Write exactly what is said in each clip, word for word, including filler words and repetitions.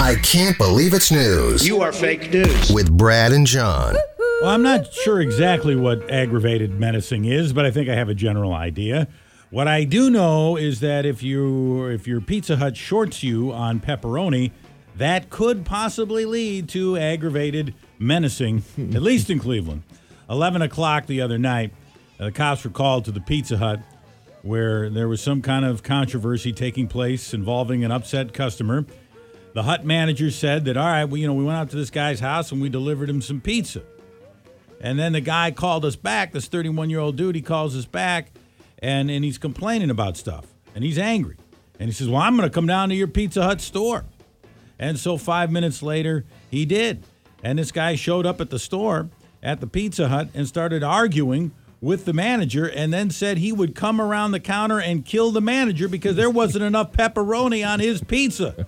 I Can't Believe It's News. You are fake news. With Brad and John. Well, I'm not sure exactly what aggravated menacing is, but I think I have a general idea. What I do know is that if you if your Pizza Hut shorts you on pepperoni, that could possibly lead to aggravated menacing, at least in Cleveland. eleven o'clock the other night, the cops were called to the Pizza Hut where there was some kind of controversy taking place involving an upset customer. The Hut manager said that, all right, we, you know, we went out to this guy's house and we delivered him some pizza. And then the guy called us back, this thirty-one-year-old dude, he calls us back, and, and he's complaining about stuff. And he's angry. And he says, well, I'm going to come down to your Pizza Hut store. And so five minutes later, he did. And this guy showed up at the store, at the Pizza Hut, and started arguing with the manager, and then said he would come around the counter and kill the manager because there wasn't enough pepperoni on his pizza.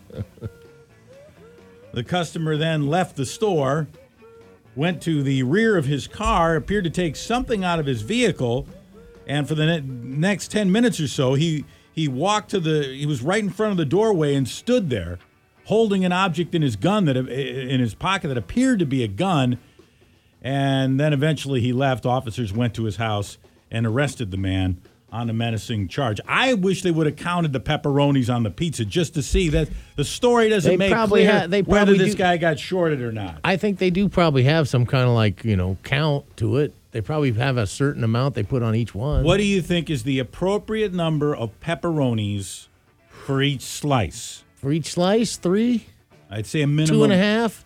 The customer then left the store, went to the rear of his car, appeared to take something out of his vehicle, and for the ne- next ten minutes or so, he, he walked to the, he was right in front of the doorway and stood there, holding an object in his gun that in his pocket that appeared to be a gun. And then eventually he left. Officers went to his house and arrested the man on a menacing charge. I wish they would have counted the pepperonis on the pizza just to see that the story doesn't They make probably clear ha- they whether probably this do- guy got shorted or not. I think they do probably have some kind of like, you know, count to it. They probably have a certain amount they put on each one. What do you think is the appropriate number of pepperonis for each slice? For each slice, three? I'd say a minimum. Two and a half?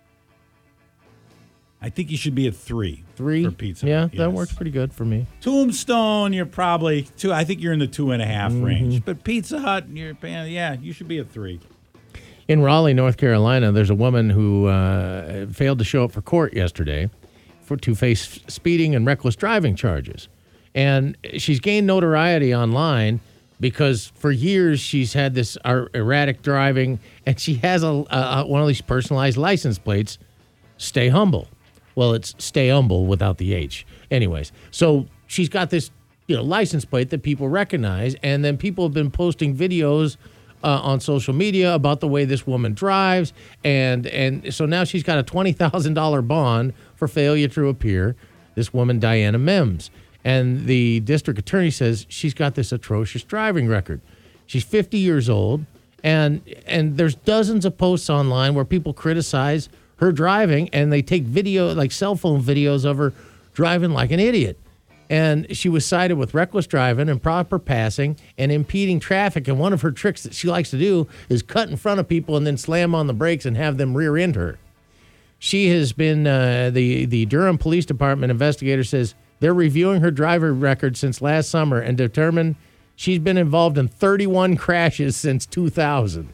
I think you should be at three. Three? For pizza. Yeah, Yes. that works pretty good for me. Tombstone, you're probably two. I think you're in the two and a half Mm-hmm. range. But Pizza Hut, you're paying, yeah, you should be at three. In Raleigh, North Carolina, there's a woman who uh, failed to show up for court yesterday for to face speeding and reckless driving charges. And she's gained notoriety online because for years she's had this er- erratic driving, and she has a, a one of these personalized license plates, Stay Humble. Well, it's Stay Humble without the H. Anyways, so she's got this, you know, license plate that people recognize, and then people have been posting videos uh, on social media about the way this woman drives, and and so now she's got a twenty thousand dollars bond for failure to appear, this woman, Diana Mims. And the district attorney says she's got this atrocious driving record. She's fifty years old, and and there's dozens of posts online where people criticize her driving, and they take video, like cell phone videos of her driving like an idiot. And she was cited with reckless driving, improper passing, and impeding traffic. And one of her tricks that she likes to do is cut in front of people and then slam on the brakes and have them rear end her. She has been, uh, the, the Durham Police Department investigator says they're reviewing her driver record since last summer and determined she's been involved in thirty-one crashes since two thousand.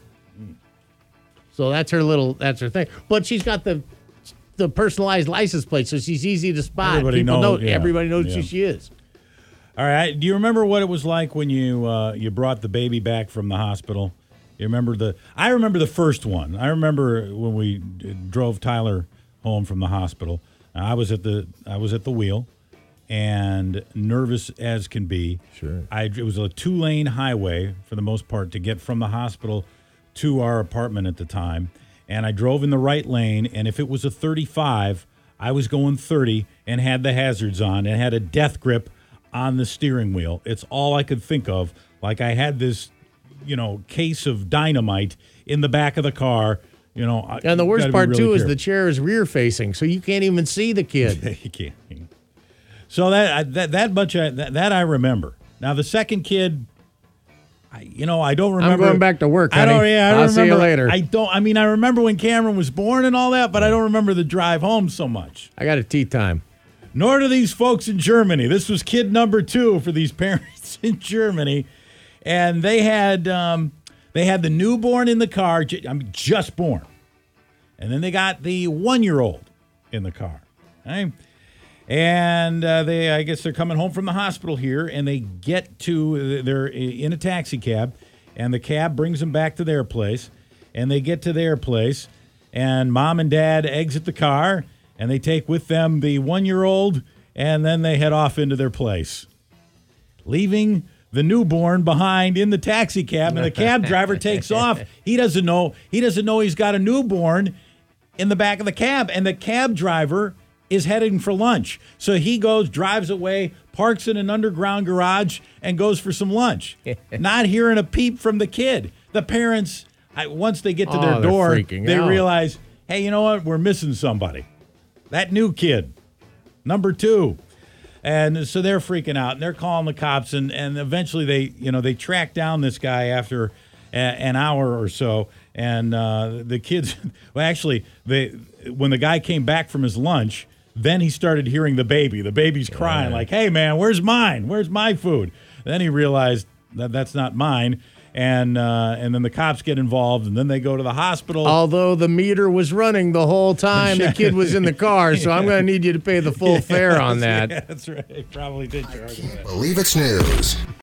So that's her little, that's her thing. But she's got the the personalized license plate, so she's easy to spot. Everybody People knows- know, yeah, everybody knows yeah. who she is. All right. Do you remember what it was like when you uh, you brought the baby back from the hospital? You remember the? I remember the first one. I remember when we d- drove Tyler home from the hospital. I was at the I was at the wheel, and nervous as can be. Sure. I it was a two lane highway for the most part to get from the hospital to our apartment at the time, and I drove in the right lane. And if it was a thirty-five, I was going thirty and had the hazards on and had a death grip on the steering wheel. It's all I could think of. Like I had this, you know, case of dynamite in the back of the car. You know, I- And the worst gotta be part, really too, is careful. the chair is rear facing, so you can't even see the kid. You can't. So that I- that that much I, that, that I remember. Now the second kid, I, you know, I don't remember. I'm going back to work, I don't. honey. Yeah, I I'll remember, see you later. I don't. I mean, I remember when Cameron was born and all that, but I don't remember the drive home so much. I got a tea time. Nor do these folks in Germany. This was kid number two for these parents in Germany, and they had um, they had the newborn in the car. ju- I mean, just born, and then they got the one-year-old in the car. Right? And uh, they, I guess, they're coming home from the hospital here, and they get to they're in a taxi cab, and the cab brings them back to their place, and they get to their place, and mom and dad exit the car. And they take with them the one-year-old, and then they head off into their place, leaving the newborn behind in the taxi cab, and the cab driver takes off. He doesn't know. He doesn't know he's got a newborn in the back of the cab, and the cab driver is heading for lunch. So he goes, drives away, parks in an underground garage, and goes for some lunch. Not hearing a peep from the kid. The parents, I, once they get to Oh, their they're door, freaking they out. realize, hey, you know what? We're missing somebody. That new kid, number two. And so they're freaking out, and they're calling the cops, and, and eventually they, you know, they track down this guy after a, an hour or so, and uh, the kids, well, actually, they when the guy came back from his lunch, then he started hearing the baby. The baby's crying Yeah. like, hey, man, where's mine? Where's my food? Then he realized that that's not mine, and uh, and then the cops get involved, and then they go to the hospital. Although the meter was running the whole time, the kid was in the car, so I'm going to need you to pay the full fare on that. Yeah, that's right. Probably did charge him that. Believe It's News.